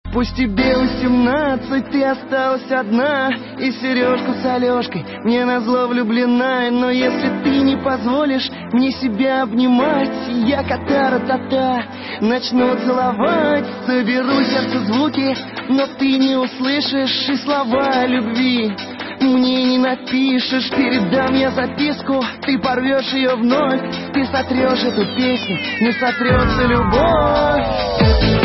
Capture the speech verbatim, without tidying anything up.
Пусть тебе восемнадцать, ты осталась одна, и Сережку с Алешкой мне назло влюблена. Но если ты не позволишь мне себя обнимать, я кота-ра-та-та начну целовать. Соберу сердце звуки, но ты не услышишь, и слова любви мне не напишешь. Передам я записку, ты порвешь ее вновь, ты сотрешь эту песню, не сотрется любовь.